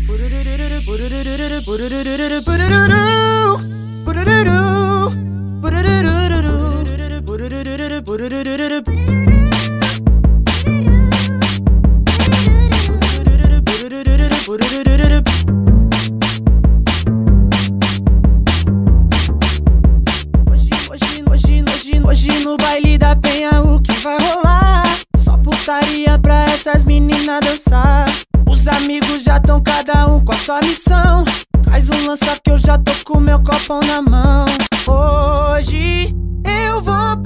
Hoje no baile da penha o que vai rolar? Só putaria pra essas meninas dançar. Os amigos já tão cada um com a sua missão. Traz um lança que eu já tô com meu copão na mão. Hoje eu vou